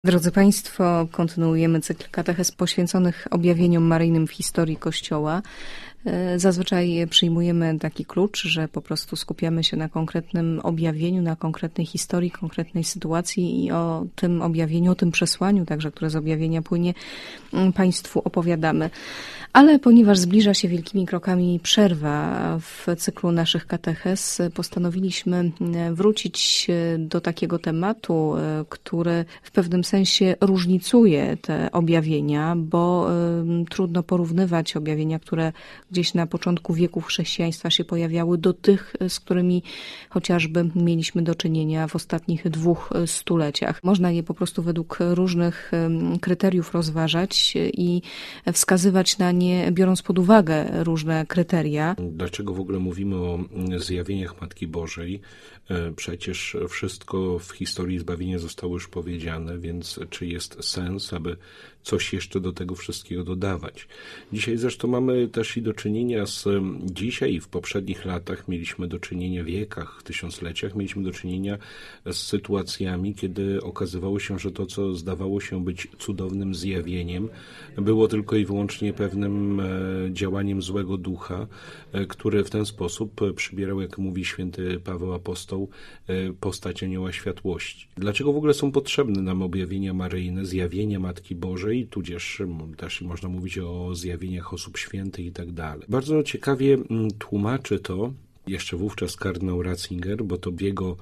Drodzy Państwo, kontynuujemy cykl katechez poświęconych objawieniom maryjnym w historii Kościoła. Zazwyczaj przyjmujemy taki klucz, że po prostu skupiamy się na konkretnym objawieniu, na konkretnej historii, konkretnej sytuacji i o tym objawieniu, o tym przesłaniu także, które z objawienia płynie, Państwu opowiadamy. Ale ponieważ zbliża się wielkimi krokami przerwa w cyklu naszych katechez, postanowiliśmy wrócić do takiego tematu, który w pewnym sensie różnicuje te objawienia, bo trudno porównywać objawienia, które gdzieś na początku wieków chrześcijaństwa się pojawiały, do tych, z którymi chociażby mieliśmy do czynienia w ostatnich 2 stuleciach. Można je po prostu według różnych kryteriów rozważać i wskazywać na nie, biorąc pod uwagę różne kryteria. Dlaczego w ogóle mówimy o zjawieniach Matki Bożej? Przecież wszystko w historii zbawienia zostało już powiedziane, więc czy jest sens, aby coś jeszcze do tego wszystkiego dodawać? Dzisiaj zresztą mamy też i do czynienia dzisiaj i w poprzednich latach mieliśmy do czynienia, wiekach, tysiącleciach, mieliśmy do czynienia z sytuacjami, kiedy okazywało się, że to, co zdawało się być cudownym zjawieniem, było tylko i wyłącznie pewnym działaniem złego ducha, który w ten sposób przybierał, jak mówi święty Paweł Apostoł, postać anioła światłości. Dlaczego w ogóle są potrzebne nam objawienia maryjne, zjawienia Matki Bożej, tudzież też można mówić o zjawieniach osób świętych i tak dalej. Bardzo ciekawie tłumaczy to jeszcze wówczas kardynał Ratzinger, bo to w jego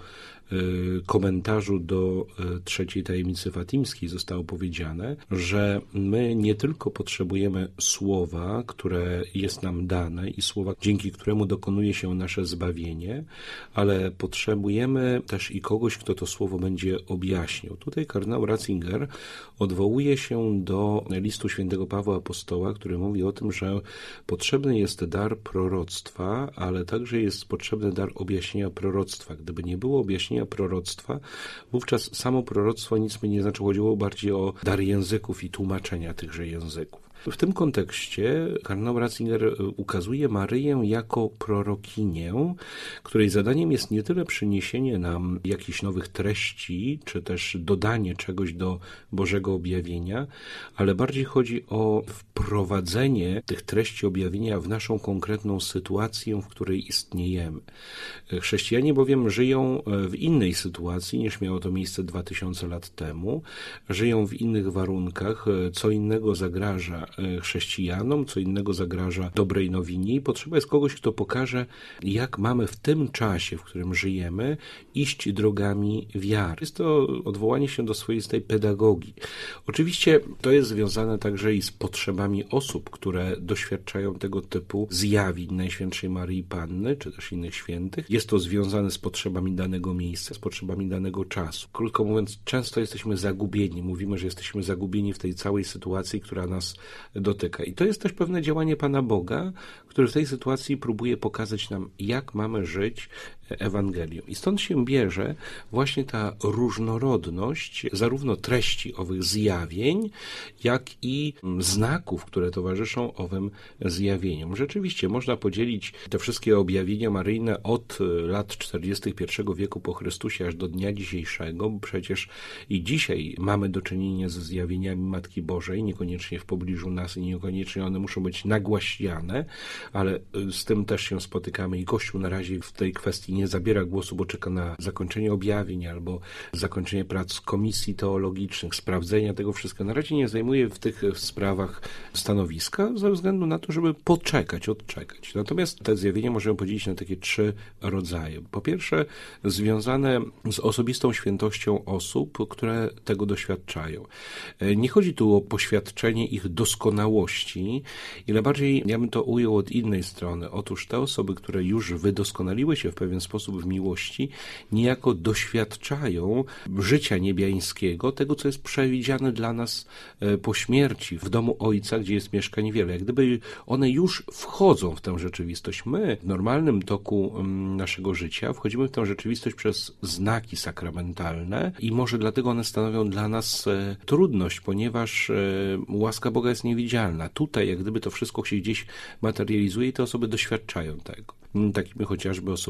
komentarzu do trzeciej tajemnicy fatimskiej zostało powiedziane, że my nie tylko potrzebujemy słowa, które jest nam dane i słowa, dzięki któremu dokonuje się nasze zbawienie, ale potrzebujemy też i kogoś, kto to słowo będzie objaśniał. Tutaj kardynał Ratzinger odwołuje się do listu świętego Pawła Apostoła, który mówi o tym, że potrzebny jest dar proroctwa, ale także jest potrzebny dar objaśnienia proroctwa. Gdyby nie było objaśnienia proroctwa, wówczas samo proroctwo nic by nie znaczyło, chodziło bardziej o dar języków i tłumaczenia tychże języków. W tym kontekście kardynał Ratzinger ukazuje Maryję jako prorokinię, której zadaniem jest nie tyle przyniesienie nam jakichś nowych treści, czy też dodanie czegoś do Bożego objawienia, ale bardziej chodzi o wprowadzenie tych treści objawienia w naszą konkretną sytuację, w której istniejemy. Chrześcijanie bowiem żyją w innej sytuacji, niż miało to miejsce 2000 lat temu. Żyją w innych warunkach, co innego zagraża chrześcijanom, co innego zagraża dobrej nowinie i potrzeba jest kogoś, kto pokaże, jak mamy w tym czasie, w którym żyjemy, iść drogami wiary. Jest to odwołanie się do swoistej pedagogii. Oczywiście to jest związane także i z potrzebami osób, które doświadczają tego typu zjawień Najświętszej Maryi Panny, czy też innych świętych. Jest to związane z potrzebami danego miejsca, z potrzebami danego czasu. Krótko mówiąc, często jesteśmy zagubieni. Mówimy, że jesteśmy zagubieni w tej całej sytuacji, która nas dotyka. I to jest też pewne działanie Pana Boga, który w tej sytuacji próbuje pokazać nam, jak mamy żyć Ewangelią. I stąd się bierze właśnie ta różnorodność zarówno treści owych zjawień, jak i znaków, które towarzyszą owym zjawieniom. Rzeczywiście można podzielić te wszystkie objawienia maryjne od lat 41 wieku po Chrystusie aż do dnia dzisiejszego, bo przecież i dzisiaj mamy do czynienia ze zjawieniami Matki Bożej, niekoniecznie w pobliżu nas i niekoniecznie one muszą być nagłaśniane, ale z tym też się spotykamy i Kościół na razie w tej kwestii nie zabiera głosu, bo czeka na zakończenie objawień albo zakończenie prac komisji teologicznych, sprawdzenia tego wszystkiego. Na razie nie zajmuje w tych sprawach stanowiska ze względu na to, żeby poczekać, odczekać. Natomiast te zjawienia możemy podzielić na takie 3 rodzaje. Po pierwsze, związane z osobistą świętością osób, które tego doświadczają. Nie chodzi tu o poświadczenie ich doskonałości, ile bardziej ja bym to ujął od innej strony. Otóż te osoby, które już wydoskonaliły się w pewien sposób w miłości, niejako doświadczają życia niebiańskiego, tego, co jest przewidziane dla nas po śmierci, w domu Ojca, gdzie jest mieszkań wiele. Jak gdyby one już wchodzą w tę rzeczywistość. My w normalnym toku naszego życia wchodzimy w tę rzeczywistość przez znaki sakramentalne i może dlatego one stanowią dla nas trudność, ponieważ łaska Boga jest niewidzialna. Tutaj jak gdyby to wszystko się gdzieś materializuje i te osoby doświadczają tego. Takimi chociażby osobami była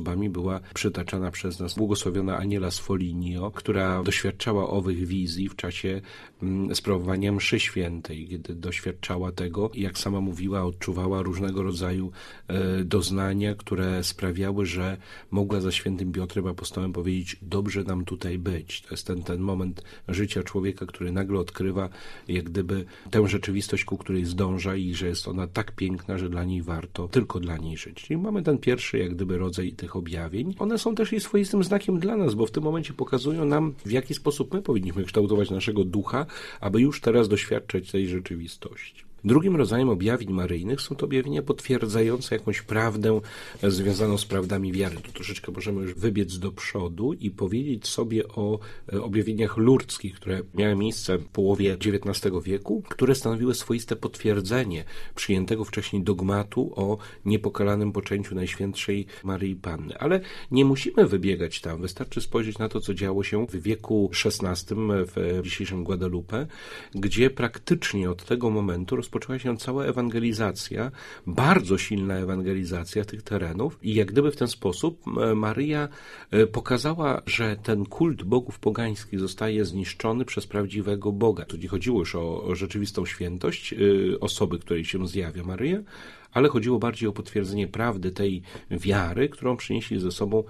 była przytaczana przez nas błogosławiona Aniela z Foligno, która doświadczała owych wizji w czasie sprawowania mszy świętej, kiedy doświadczała tego, jak sama mówiła, odczuwała różnego rodzaju doznania, które sprawiały, że mogła za świętym Piotrem apostołem powiedzieć: dobrze nam tutaj być. To jest ten moment życia człowieka, który nagle odkrywa jak gdyby tę rzeczywistość, ku której zdąża i że jest ona tak piękna, że dla niej warto tylko dla niej żyć. Czyli mamy ten pierwszy jak gdyby rodzaj tych objawień. One są też i swoistym znakiem dla nas, bo w tym momencie pokazują nam, w jaki sposób my powinniśmy kształtować naszego ducha, aby już teraz doświadczać tej rzeczywistości. Drugim rodzajem objawień maryjnych są to objawienia potwierdzające jakąś prawdę związaną z prawdami wiary. Tu troszeczkę możemy już wybiec do przodu i powiedzieć sobie o objawieniach lurdzkich, które miały miejsce w połowie XIX wieku, które stanowiły swoiste potwierdzenie przyjętego wcześniej dogmatu o niepokalanym poczęciu Najświętszej Maryi Panny. Ale nie musimy wybiegać tam. Wystarczy spojrzeć na to, co działo się w wieku XVI w dzisiejszym Guadalupe, gdzie praktycznie od tego momentu rozpoczęła się cała ewangelizacja, bardzo silna ewangelizacja tych terenów i jak gdyby w ten sposób Maryja pokazała, że ten kult bogów pogańskich zostaje zniszczony przez prawdziwego Boga. Tu nie chodziło już o rzeczywistą świętość osoby, której się zjawia Maryja, ale chodziło bardziej o potwierdzenie prawdy tej wiary, którą przynieśli ze sobą,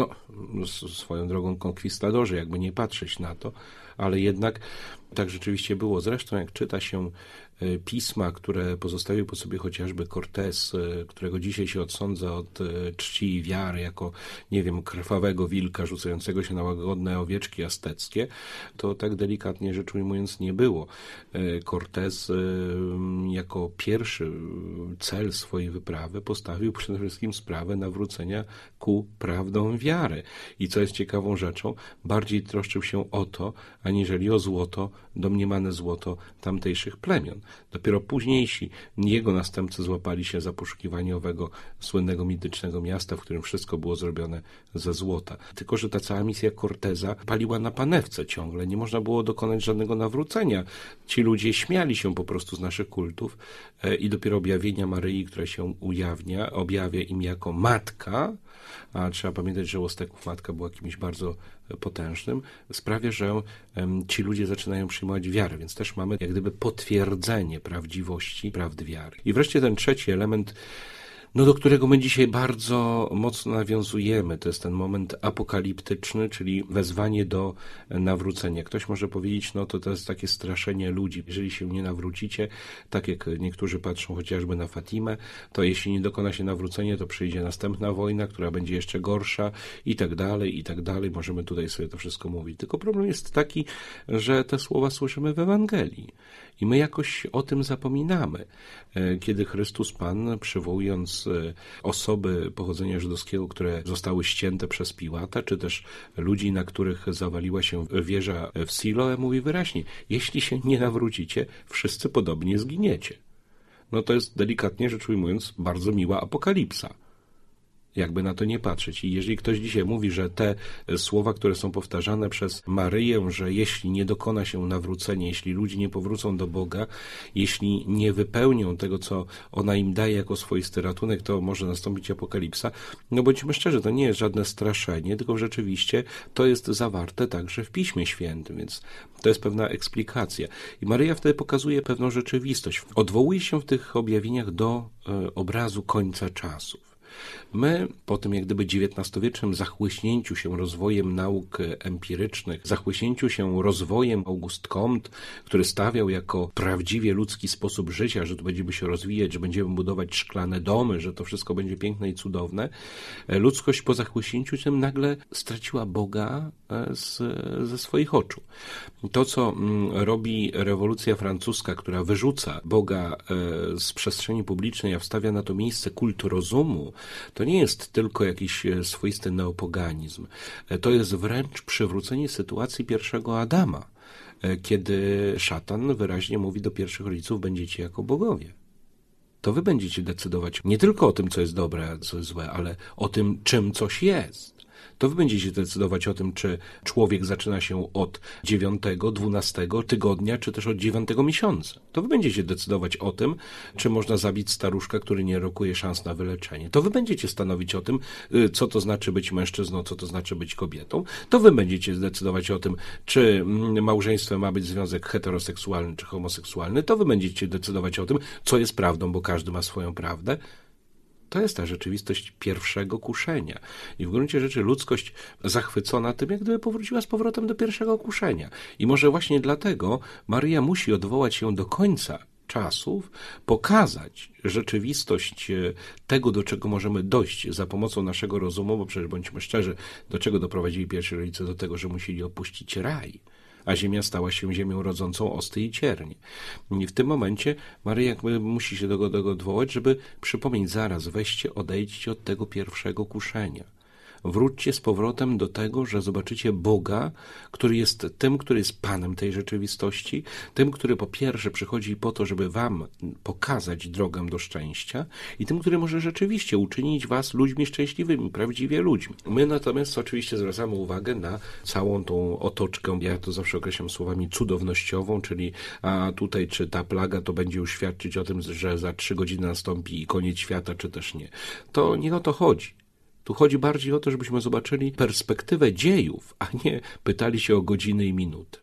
swoją drogą konkwistadorzy, jakby nie patrzeć na to, ale jednak tak rzeczywiście było. Zresztą jak czyta się pisma, które pozostawił po sobie chociażby Cortés, którego dzisiaj się odsądza od czci i wiary jako, krwawego wilka rzucającego się na łagodne owieczki azteckie, to tak delikatnie rzecz ujmując nie było. Cortés jako pierwszy cel swojej wyprawy postawił przede wszystkim sprawę nawrócenia ku prawdom wiary. I co jest ciekawą rzeczą, bardziej troszczył się o to, aniżeli o złoto, domniemane złoto tamtejszych plemion. Dopiero późniejsi jego następcy złapali się za poszukiwanie owego słynnego, mitycznego miasta, w którym wszystko było zrobione ze złota. Tylko że ta cała misja Corteza paliła na panewce ciągle. Nie można było dokonać żadnego nawrócenia. Ci ludzie śmiali się po prostu z naszych kultów i dopiero objawienia Maryi, które się objawia im jako matka, a trzeba pamiętać, że u Azteków matka była kimś bardzo potężnym, sprawia, że ci ludzie zaczynają przyjmować wiarę, więc też mamy jak gdyby potwierdzenie prawdziwości prawdy wiary. I wreszcie ten trzeci element, do którego my dzisiaj bardzo mocno nawiązujemy, to jest ten moment apokaliptyczny, czyli wezwanie do nawrócenia. Ktoś może powiedzieć, to jest takie straszenie ludzi. Jeżeli się nie nawrócicie, tak jak niektórzy patrzą chociażby na Fatimę, to jeśli nie dokona się nawrócenia, to przyjdzie następna wojna, która będzie jeszcze gorsza i tak dalej, i tak dalej. Możemy tutaj sobie to wszystko mówić. Tylko problem jest taki, że te słowa słyszymy w Ewangelii. I my jakoś o tym zapominamy. Kiedy Chrystus Pan, przywołując osoby pochodzenia żydowskiego, które zostały ścięte przez Piłata, czy też ludzi, na których zawaliła się wieża w Siloe, mówi wyraźnie: jeśli się nie nawrócicie, wszyscy podobnie zginiecie. To jest delikatnie rzecz ujmując bardzo miła apokalipsa. Jakby na to nie patrzeć. I jeżeli ktoś dzisiaj mówi, że te słowa, które są powtarzane przez Maryję, że jeśli nie dokona się nawrócenia, jeśli ludzie nie powrócą do Boga, jeśli nie wypełnią tego, co ona im daje jako swoisty ratunek, to może nastąpić apokalipsa. Bądźmy szczerzy, to nie jest żadne straszenie, tylko rzeczywiście to jest zawarte także w Piśmie Świętym, więc to jest pewna eksplikacja. I Maryja wtedy pokazuje pewną rzeczywistość. Odwołuje się w tych objawieniach do obrazu końca czasów. My po tym jak gdyby XIX-wiecznym zachłyśnięciu się rozwojem nauk empirycznych, zachłyśnięciu się rozwojem Auguste Comte, który stawiał jako prawdziwie ludzki sposób życia, że tu będziemy się rozwijać, że będziemy budować szklane domy, że to wszystko będzie piękne i cudowne, ludzkość po zachłyśnięciu tym nagle straciła Boga ze swoich oczu. To, co robi rewolucja francuska, która wyrzuca Boga z przestrzeni publicznej, a wstawia na to miejsce kult rozumu, to nie jest tylko jakiś swoisty neopoganizm. To jest wręcz przywrócenie sytuacji pierwszego Adama, kiedy szatan wyraźnie mówi do pierwszych rodziców: będziecie jako bogowie. To wy będziecie decydować nie tylko o tym, co jest dobre, a co jest złe, ale o tym, czym coś jest. To wy będziecie decydować o tym, czy człowiek zaczyna się od 9, 12 tygodnia, czy też od 9 miesiąca. To wy będziecie decydować o tym, czy można zabić staruszka, który nie rokuje szans na wyleczenie. To wy będziecie stanowić o tym, co to znaczy być mężczyzną, co to znaczy być kobietą. To wy będziecie decydować o tym, czy małżeństwem ma być związek heteroseksualny, czy homoseksualny. To wy będziecie decydować o tym, co jest prawdą, bo każdy ma swoją prawdę. To jest ta rzeczywistość pierwszego kuszenia. I w gruncie rzeczy ludzkość zachwycona tym, jak gdyby powróciła z powrotem do pierwszego kuszenia. I może właśnie dlatego Maryja musi odwołać się do końca czasów, pokazać rzeczywistość tego, do czego możemy dojść za pomocą naszego rozumu, bo przecież bądźmy szczerzy, do czego doprowadzili pierwsi rodzice? Do tego, że musieli opuścić raj, a ziemia stała się ziemią rodzącą osty i ciernie. I w tym momencie Maryja jakby musi się do tego odwołać, żeby przypomnieć, zaraz, weźcie, odejdźcie od tego pierwszego kuszenia. Wróćcie z powrotem do tego, że zobaczycie Boga, który jest tym, który jest Panem tej rzeczywistości, tym, który po pierwsze przychodzi po to, żeby wam pokazać drogę do szczęścia i tym, który może rzeczywiście uczynić was ludźmi szczęśliwymi, prawdziwie ludźmi. My natomiast oczywiście zwracamy uwagę na całą tą otoczkę, ja to zawsze określam słowami cudownościową, czyli a tutaj czy ta plaga to będzie już świadczyć o tym, że za 3 godziny nastąpi koniec świata, czy też nie. To nie o to chodzi. Tu chodzi bardziej o to, żebyśmy zobaczyli perspektywę dziejów, a nie pytali się o godziny i minuty.